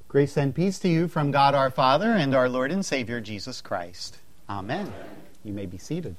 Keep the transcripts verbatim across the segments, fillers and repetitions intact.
Grace and peace to you from God our Father and our Lord and Savior Jesus Christ. Amen. You may be seated.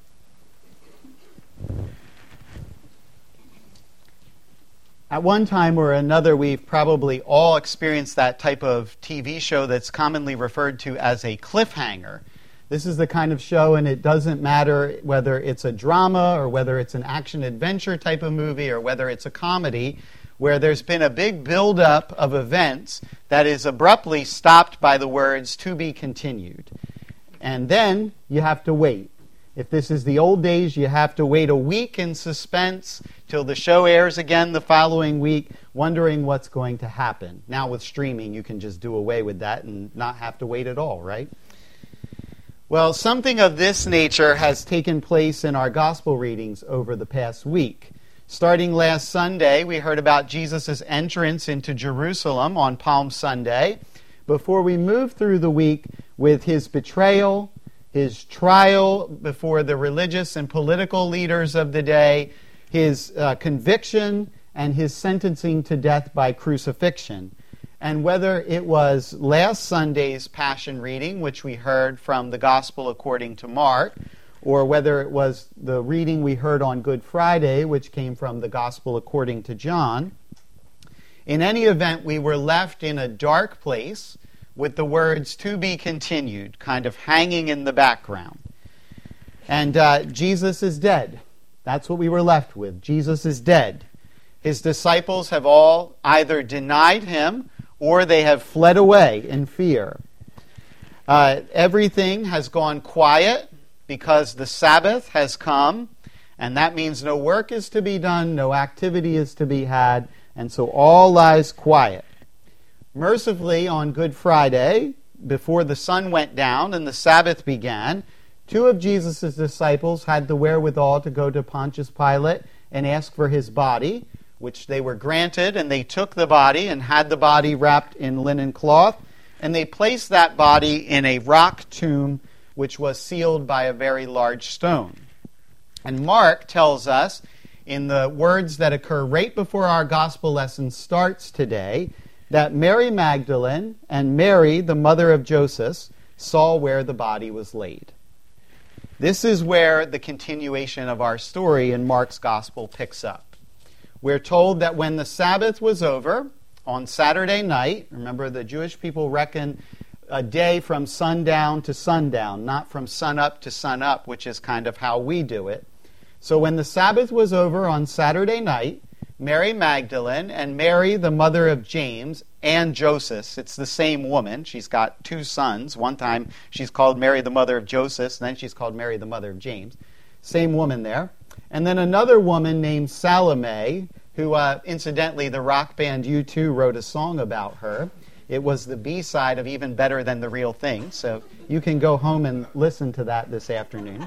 At one time or another, we've probably all experienced that type of T V show that's commonly referred to as a cliffhanger. This is the kind of show, and it doesn't matter whether it's a drama or whether it's an action-adventure type of movie or whether it's a comedy, where there's been a big buildup of events that is abruptly stopped by the words, "to be continued." And then you have to wait. If this is the old days, you have to wait a week in suspense till the show airs again the following week, wondering what's going to happen. Now with streaming, you can just do away with that and not have to wait at all, right? Well, something of this nature has taken place in our gospel readings over the past week. Starting last Sunday, we heard about Jesus' entrance into Jerusalem on Palm Sunday, before we move through the week with his betrayal, his trial before the religious and political leaders of the day, his uh, conviction, and his sentencing to death by crucifixion. And whether it was last Sunday's Passion reading, which we heard from the Gospel according to Mark, or whether it was the reading we heard on Good Friday, which came from the Gospel according to John, in any event, we were left in a dark place with the words "to be continued" kind of hanging in the background. And uh, Jesus is dead. That's what we were left with. Jesus is dead. His disciples have all either denied him or they have fled away in fear. Uh, everything has gone quiet because the Sabbath has come, and that means no work is to be done, no activity is to be had, and so all lies quiet. Mercifully, on Good Friday, before the sun went down and the Sabbath began, two of Jesus' disciples had the wherewithal to go to Pontius Pilate and ask for his body, which they were granted, and they took the body and had the body wrapped in linen cloth, and they placed that body in a rock tomb which was sealed by a very large stone. And Mark tells us, in the words that occur right before our gospel lesson starts today, that Mary Magdalene and Mary, the mother of Joseph, saw where the body was laid. This is where the continuation of our story in Mark's gospel picks up. We're told that when the Sabbath was over, on Saturday night, remember the Jewish people reckon a day from sundown to sundown, not from sunup to sunup, which is kind of how we do it. So when the Sabbath was over on Saturday night, Mary Magdalene and Mary, the mother of James, and Joseph, it's the same woman. She's got two sons. One time she's called Mary, the mother of Joseph, and then she's called Mary, the mother of James. Same woman there. And then another woman named Salome, who, uh, incidentally, the rock band U two wrote a song about her. It was the B-side of Even Better Than the Real Thing, so you can go home and listen to that this afternoon.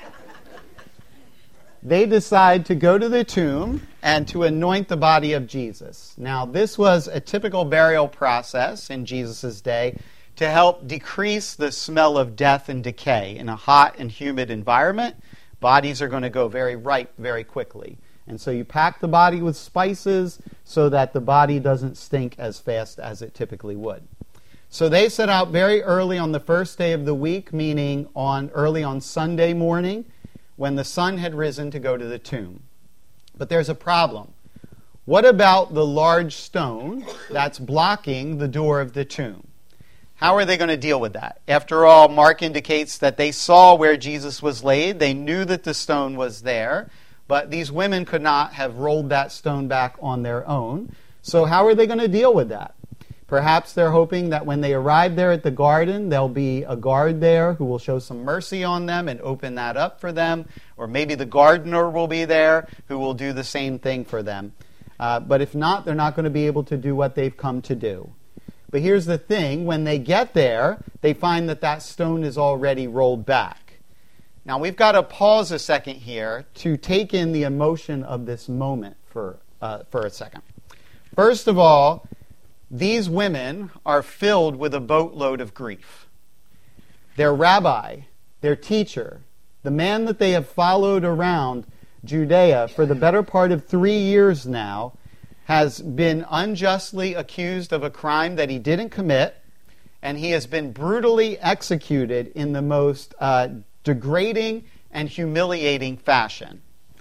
They decide to go to the tomb and to anoint the body of Jesus. Now, this was a typical burial process in Jesus' day to help decrease the smell of death and decay. In a hot and humid environment, bodies are going to go very ripe very quickly. And so you pack the body with spices so that the body doesn't stink as fast as it typically would. So they set out very early on the first day of the week, meaning on early on Sunday morning, when the sun had risen, to go to the tomb. But there's a problem. What about the large stone that's blocking the door of the tomb? How are they going to deal with that? After all, Mark indicates that they saw where Jesus was laid. They knew that the stone was there. But these women could not have rolled that stone back on their own. So how are they going to deal with that? Perhaps they're hoping that when they arrive there at the garden, there'll be a guard there who will show some mercy on them and open that up for them. Or maybe the gardener will be there who will do the same thing for them. Uh, but if not, they're not going to be able to do what they've come to do. But here's the thing. When they get there, they find that that stone is already rolled back. Now, we've got to pause a second here to take in the emotion of this moment for, uh, for a second. First of all, these women are filled with a boatload of grief. Their rabbi, their teacher, the man that they have followed around Judea for the better part of three years now, has been unjustly accused of a crime that he didn't commit, and he has been brutally executed in the most uh, degrading and humiliating fashion.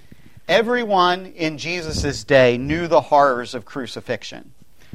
Everyone in Jesus' day knew the horrors of crucifixion.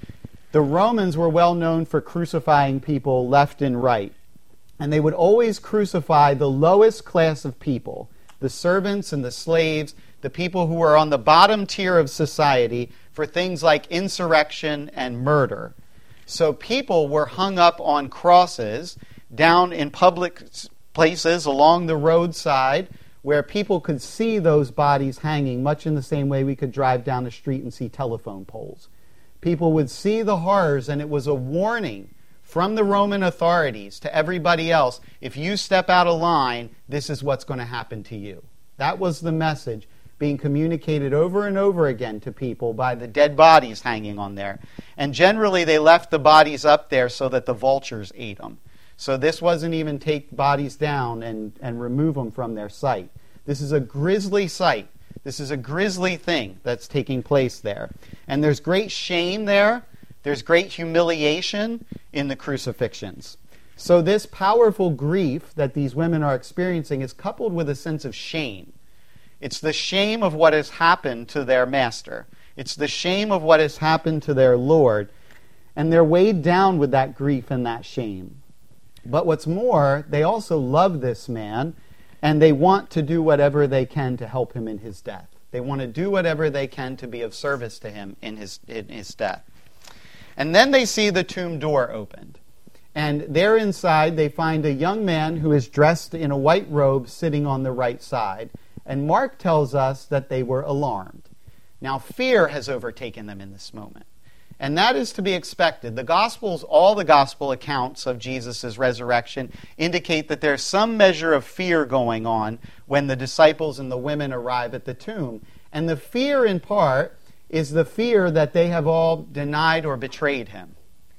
The Romans were well known for crucifying people left and right, and they would always crucify the lowest class of people, the servants and the slaves, the people who were on the bottom tier of society, for things like insurrection and murder. So people were hung up on crosses down in public places along the roadside where people could see those bodies hanging, much in the same way we could drive down the street and see telephone poles. People would see the horrors, and it was a warning from the Roman authorities to everybody else: if you step out of line, this is what's going to happen to you. That was the message being communicated over and over again to people by the dead bodies hanging on there. And generally they left the bodies up there so that the vultures ate them. So this wasn't even take bodies down and, and remove them from their sight. This is a grisly sight. This is a grisly thing that's taking place there. And there's great shame there. There's great humiliation in the crucifixions. So this powerful grief that these women are experiencing is coupled with a sense of shame. It's the shame of what has happened to their master. It's the shame of what has happened to their Lord. And they're weighed down with that grief and that shame. But what's more, they also love this man, and they want to do whatever they can to help him in his death. They want to do whatever they can to be of service to him in his, in his death. And then they see the tomb door opened. And there inside they find a young man who is dressed in a white robe sitting on the right side. And Mark tells us that they were alarmed. Now, fear has overtaken them in this moment. And that is to be expected. The Gospels, all the Gospel accounts of Jesus' resurrection, indicate that there's some measure of fear going on when the disciples and the women arrive at the tomb. And the fear, in part, is the fear that they have all denied or betrayed him.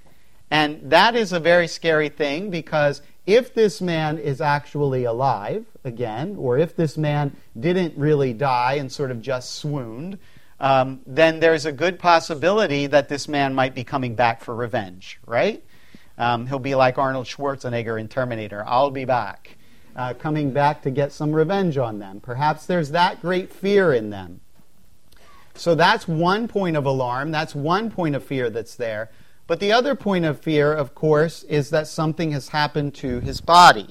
And that is a very scary thing, because if this man is actually alive, again, or if this man didn't really die and sort of just swooned, um, then there's a good possibility that this man might be coming back for revenge, right? Um, he'll be like Arnold Schwarzenegger in Terminator. I'll be back, uh, coming back to get some revenge on them. Perhaps there's that great fear in them. So that's one point of alarm. That's one point of fear that's there. But the other point of fear, of course, is that something has happened to his body.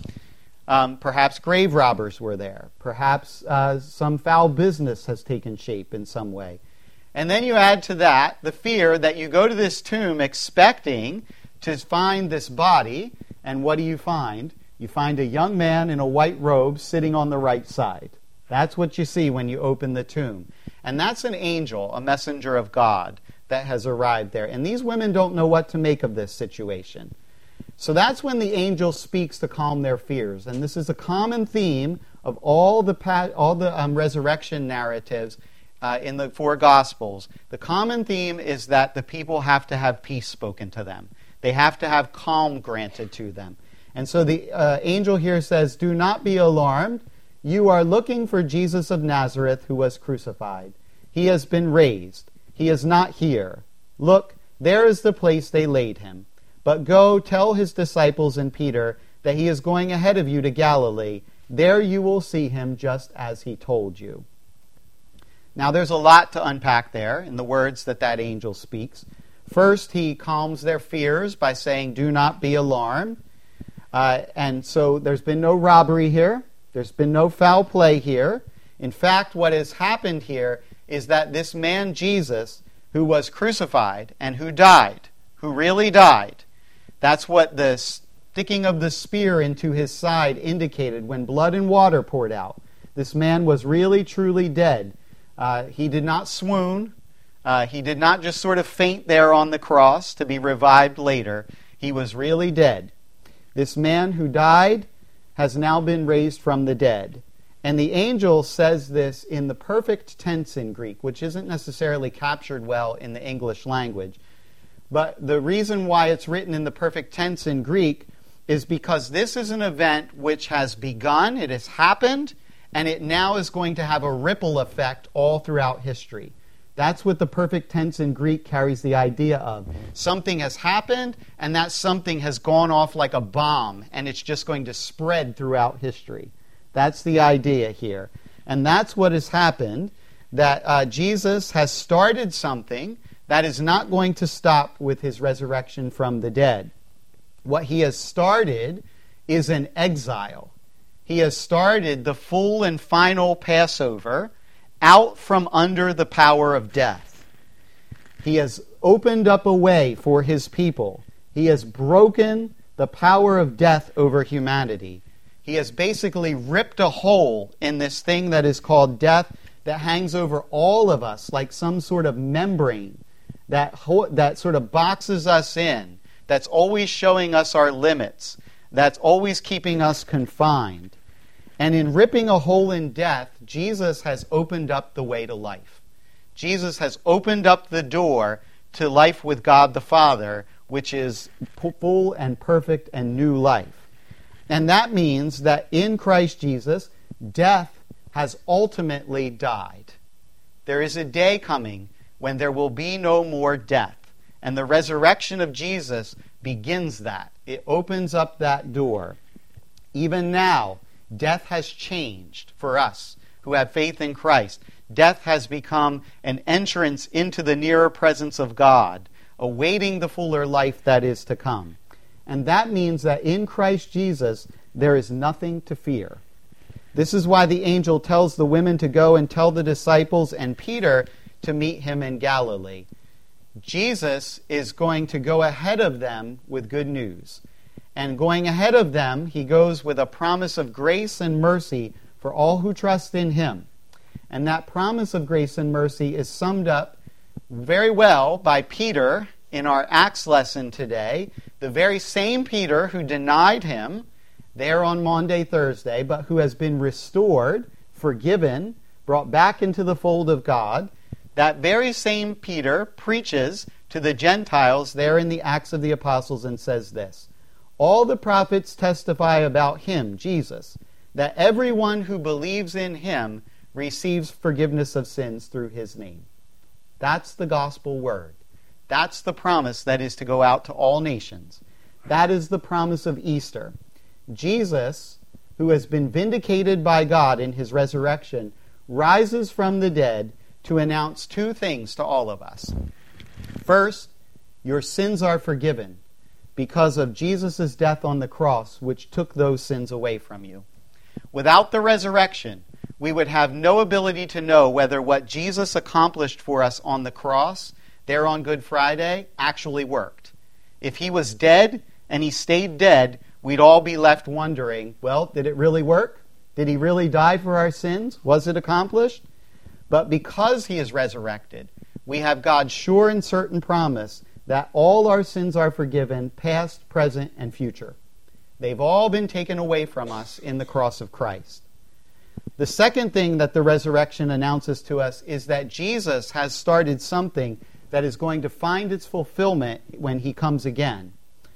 Um, perhaps grave robbers were there. Perhaps uh, some foul business has taken shape in some way. And then you add to that the fear that you go to this tomb expecting to find this body, and what do you find? You find a young man in a white robe sitting on the right side. That's what you see when you open the tomb. And that's an angel, a messenger of God, that has arrived there. And these women don't know what to make of this situation. So that's when the angel speaks to calm their fears. And this is a common theme of all the all the um, resurrection narratives uh, in the four Gospels. The common theme is that the people have to have peace spoken to them. They have to have calm granted to them. And so the uh, angel here says, "Do not be alarmed. You are looking for Jesus of Nazareth, who was crucified. He has been raised. He is not here. Look, there is the place they laid him. But go tell his disciples and Peter that he is going ahead of you to Galilee. There you will see him just as he told you." Now there's a lot to unpack there in the words that that angel speaks. First, he calms their fears by saying, "Do not be alarmed." Uh, and so there's been no robbery here. There's been no foul play here. In fact, what has happened here is that this man Jesus, who was crucified and who died, who really died, that's what the sticking of the spear into his side indicated when blood and water poured out. This man was really, truly dead. Uh, he did not swoon. Uh, he did not just sort of faint there on the cross to be revived later. He was really dead. This man who died has now been raised from the dead. And the angel says this in the perfect tense in Greek, which isn't necessarily captured well in the English language. But the reason why it's written in the perfect tense in Greek is because this is an event which has begun, it has happened, and it now is going to have a ripple effect all throughout history. That's what the perfect tense in Greek carries the idea of. Something has happened, and that something has gone off like a bomb, and it's just going to spread throughout history. That's the idea here. And that's what has happened, that uh, Jesus has started something that is not going to stop with his resurrection from the dead. What he has started is an exile. He has started the full and final Passover out from under the power of death. He has opened up a way for his people. He has broken the power of death over humanity. He has basically ripped a hole in this thing that is called death that hangs over all of us like some sort of membrane that, ho- that sort of boxes us in, that's always showing us our limits, that's always keeping us confined. And in ripping a hole in death, Jesus has opened up the way to life. Jesus has opened up the door to life with God the Father, which is full and perfect and new life. And that means that in Christ Jesus, death has ultimately died. There is a day coming when there will be no more death. And the resurrection of Jesus begins that. It opens up that door. Even now, death has changed for us who have faith in Christ. Death has become an entrance into the nearer presence of God, awaiting the fuller life that is to come. And that means that in Christ Jesus, there is nothing to fear. This is why the angel tells the women to go and tell the disciples and Peter to meet him in Galilee. Jesus is going to go ahead of them with good news. And going ahead of them, he goes with a promise of grace and mercy for all who trust in him. And that promise of grace and mercy is summed up very well by Peter in our Acts lesson today. The very same Peter who denied him there on Maundy, Thursday, but who has been restored, forgiven, brought back into the fold of God. That very same Peter preaches to the Gentiles there in the Acts of the Apostles and says this: all the prophets testify about him, Jesus, that everyone who believes in him receives forgiveness of sins through his name. That's the gospel word. That's the promise that is to go out to all nations. That is the promise of Easter. Jesus, who has been vindicated by God in his resurrection, rises from the dead to announce two things to all of us. First, your sins are forgiven because of Jesus' death on the cross, which took those sins away from you. Without the resurrection, we would have no ability to know whether what Jesus accomplished for us on the cross, there on Good Friday, actually worked. If he was dead and he stayed dead, we'd all be left wondering, well, did it really work? Did he really die for our sins? Was it accomplished? But because he is resurrected, we have God's sure and certain promise that all our sins are forgiven, past, present, and future. They've all been taken away from us in the cross of Christ. The second thing that the resurrection announces to us is that Jesus has started something that is going to find its fulfillment when he comes again.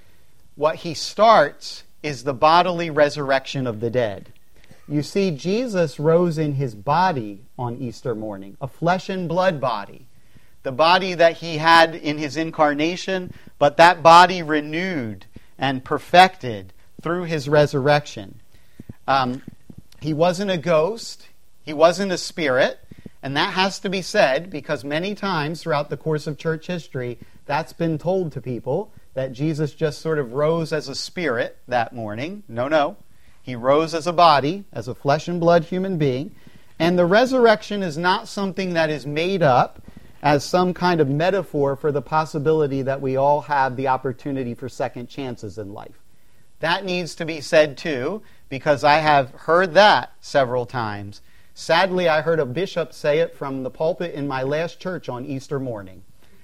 What he starts is the bodily resurrection of the dead. You see, Jesus rose in his body on Easter morning, a flesh and blood body. The body that he had in his incarnation, but that body renewed and perfected through his resurrection. Um, he wasn't a ghost. He wasn't a spirit. And that has to be said because many times throughout the course of church history, that's been told to people, that Jesus just sort of rose as a spirit that morning. No, no. He rose as a body, as a flesh and blood human being. And the resurrection is not something that is made up as some kind of metaphor for the possibility that we all have the opportunity for second chances in life. That needs to be said too, because I have heard that several times. Sadly, I heard a bishop say it from the pulpit in my last church on Easter morning.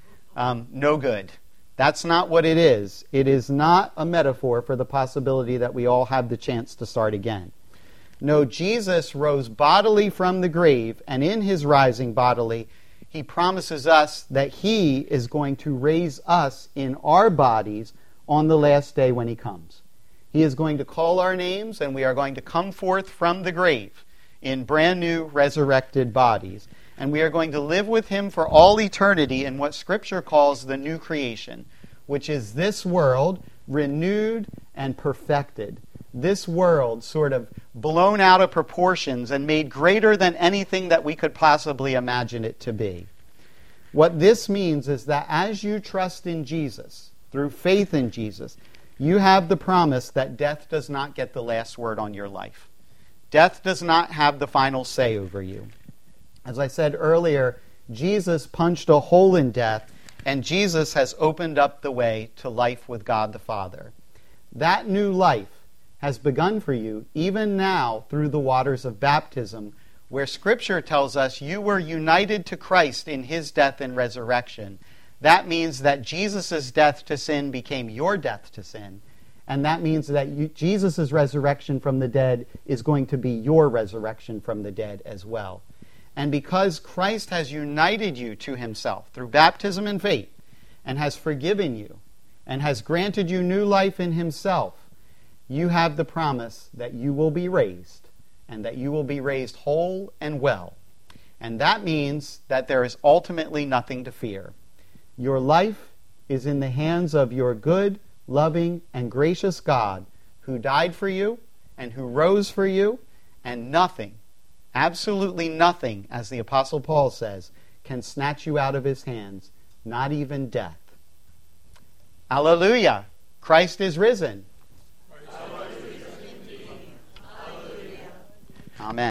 Um, no good. That's not what it is. It is not a metaphor for the possibility that we all have the chance to start again. No, Jesus rose bodily from the grave, and in his rising bodily, he promises us that he is going to raise us in our bodies on the last day when he comes. He is going to call our names, and we are going to come forth from the grave in brand new resurrected bodies. And we are going to live with him for all eternity in what Scripture calls the new creation, which is this world renewed and perfected. This world sort of blown out of proportions and made greater than anything that we could possibly imagine it to be. What this means is that as you trust in Jesus, through faith in Jesus, you have the promise that death does not get the last word on your life. Death does not have the final say over you. As I said earlier, Jesus punched a hole in death, and Jesus has opened up the way to life with God the Father. That new life has begun for you even now through the waters of baptism, where Scripture tells us you were united to Christ in his death and resurrection. That means that Jesus' death to sin became your death to sin. And that means that you, Jesus' resurrection from the dead is going to be your resurrection from the dead as well. And because Christ has united you to himself through baptism and faith, and has forgiven you, and has granted you new life in himself, you have the promise that you will be raised, and that you will be raised whole and well. And that means that there is ultimately nothing to fear. Your life is in the hands of your good, loving, and gracious God, who died for you, and who rose for you, and nothing, absolutely nothing, as the Apostle Paul says, can snatch you out of his hands, not even death. Hallelujah! Christ is risen. Amen.